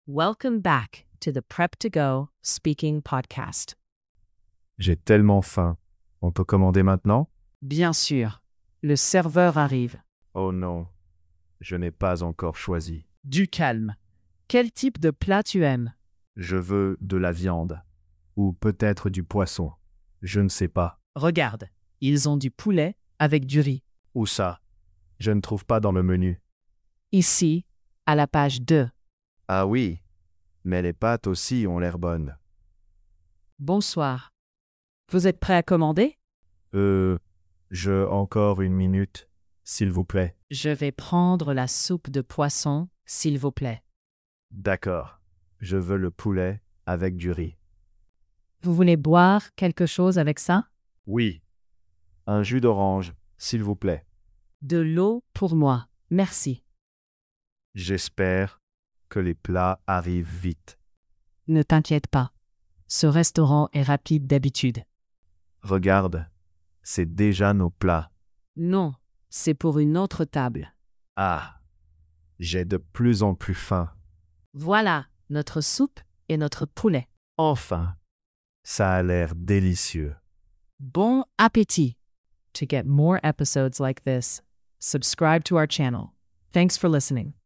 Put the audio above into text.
Welcome back to the Prep to Go Speaking Podcast. J'ai tellement faim. On peut commander maintenant? Bien sûr, le serveur arrive. Oh non, je n'ai pas encore choisi. Du calme. Quel type de plat tu aimes? Je veux de la viande. Ou peut-être du poisson. Je ne sais pas. Regarde, ils ont du poulet avec du riz. Où ça? Je ne trouve pas dans le menu. Ici, à la page 2. Ah oui, mais les pâtes aussi ont l'air bonnes. Bonsoir. Vous êtes prêt à commander? Encore une minute, s'il vous plaît. Je vais prendre la soupe de poisson, s'il vous plaît. D'accord. Je veux le poulet avec du riz. Vous voulez boire quelque chose avec ça? Oui. Un jus d'orange, s'il vous plaît. De l'eau pour moi, merci. J'espère que les plats arrivent vite. Ne t'inquiète pas. Ce restaurant est rapide d'habitude. Regarde, c'est déjà nos plats. Non, c'est pour une autre table. Ah, j'ai de plus en plus faim. Voilà notre soupe et notre poulet. Enfin, ça a l'air délicieux. Bon appétit! To get more episodes like this, subscribe to our channel. Thanks for listening.